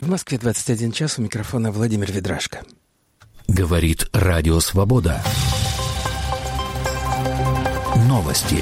В Москве 21 час, у микрофона Владимир Ведрашко. Говорит Радио Свобода. Новости.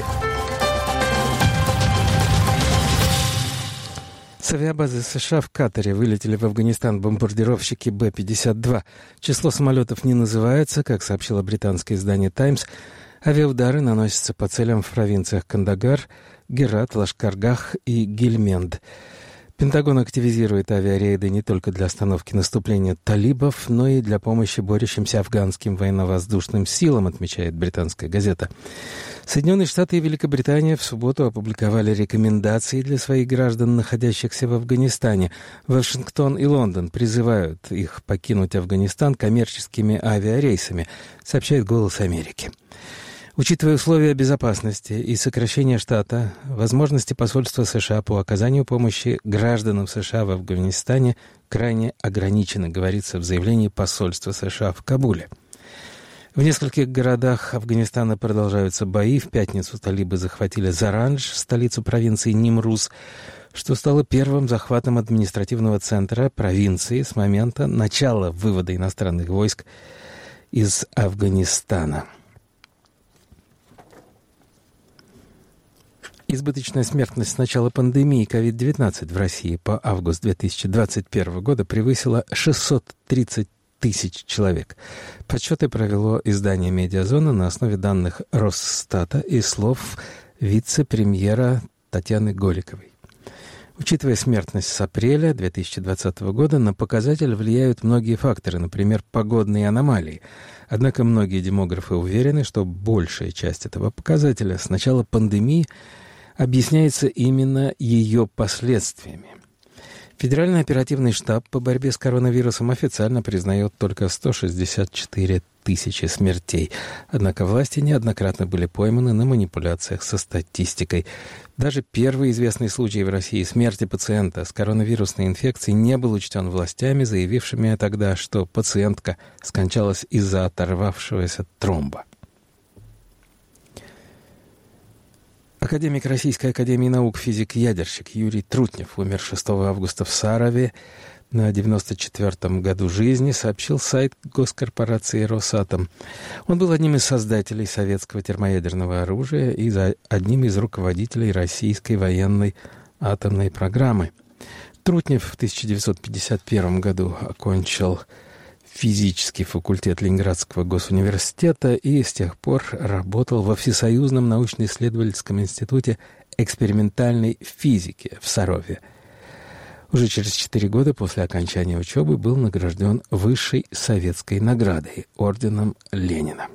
С авиабазы США в Катаре вылетели в Афганистан бомбардировщики Б-52. Число самолетов не называется, как сообщило британское издание «Таймс». Авиаудары наносятся по целям в провинциях Кандагар, Герат, Лашкаргах и Гельменд. Пентагон активизирует авиарейды не только для остановки наступления талибов, но и для помощи борющимся афганским военно-воздушным силам, отмечает британская газета. Соединенные Штаты и Великобритания в субботу опубликовали рекомендации для своих граждан, находящихся в Афганистане. Вашингтон и Лондон призывают их покинуть Афганистан коммерческими авиарейсами, сообщает «Голос Америки». Учитывая условия безопасности и сокращение штата, возможности посольства США по оказанию помощи гражданам США в Афганистане крайне ограничены, говорится в заявлении посольства США в Кабуле. В нескольких городах Афганистана продолжаются бои. В пятницу талибы захватили Зарандж, столицу провинции Нимруз, что стало первым захватом административного центра провинции с момента начала вывода иностранных войск из Афганистана. Избыточная смертность с начала пандемии COVID-19 в России по август 2021 года превысила 630 тысяч человек. Подсчеты провело издание «Медиазона» на основе данных Росстата и слов вице-премьера Татьяны Голиковой. Учитывая смертность с апреля 2020 года, на показатель влияют многие факторы, например, погодные аномалии. Однако многие демографы уверены, что большая часть этого показателя с начала пандемии объясняется именно ее последствиями. Федеральный оперативный штаб по борьбе с коронавирусом официально признает только 164 тысячи смертей. Однако власти неоднократно были пойманы на манипуляциях со статистикой. Даже первый известный случай в России смерти пациента с коронавирусной инфекцией не был учтен властями, заявившими тогда, что пациентка скончалась из-за оторвавшегося тромба. Академик Российской академии наук, физик-ядерщик Юрий Трутнев умер 6 августа в Сарове на 94-м году жизни, сообщил сайт госкорпорации «Росатом». Он был одним из создателей советского термоядерного оружия и одним из руководителей российской военной атомной программы. Трутнев в 1951 году окончил физический факультет Ленинградского госуниверситета и с тех пор работал во Всесоюзном научно-исследовательском институте экспериментальной физики в Сарове. Уже через 4 года после окончания учебы был награжден высшей советской наградой — орденом Ленина.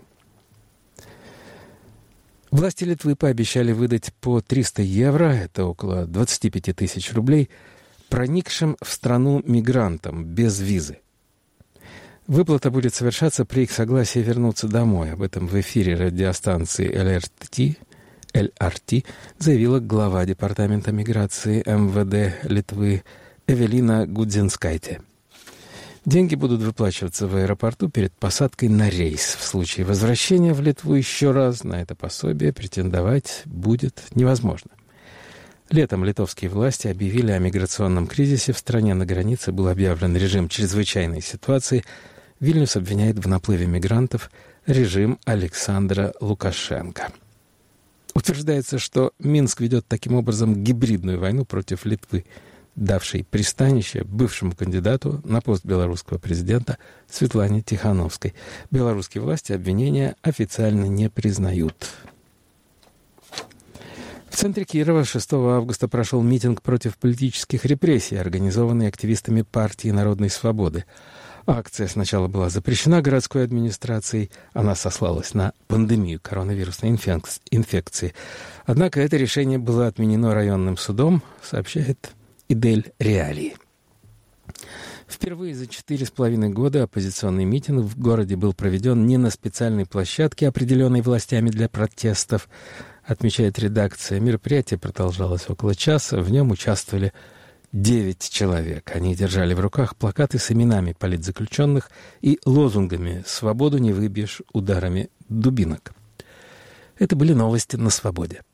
Власти Литвы пообещали выдать по 300 евро, это около 25 тысяч рублей, проникшим в страну мигрантам без визы. Выплата будет совершаться при их согласии вернуться домой. Об этом в эфире радиостанции ЛРТ заявила глава Департамента миграции МВД Литвы Эвелина Гудзинскайте. Деньги будут выплачиваться в аэропорту перед посадкой на рейс. В случае возвращения в Литву еще раз на это пособие претендовать будет невозможно. Летом литовские власти объявили о миграционном кризисе. В стране на границе был объявлен режим чрезвычайной ситуации. Вильнюс обвиняет в наплыве мигрантов режим Александра Лукашенко. Утверждается, что Минск ведет таким образом гибридную войну против Литвы, давшей пристанище бывшему кандидату на пост белорусского президента Светлане Тихановской. Белорусские власти обвинения официально не признают. В центре Кирова 6 августа прошел митинг против политических репрессий, организованный активистами партии Народной свободы. Акция сначала была запрещена городской администрацией, она сослалась на пандемию коронавирусной инфекции. Однако это решение было отменено районным судом, сообщает Идель Реалии. Впервые за 4,5 года оппозиционный митинг в городе был проведен не на специальной площадке, определенной властями для протестов, отмечает редакция. Мероприятие продолжалось около часа, в нем участвовали 9 человек. Они держали в руках плакаты с именами политзаключенных и лозунгами «Свободу не выбьешь ударами дубинок». Это были новости на свободе.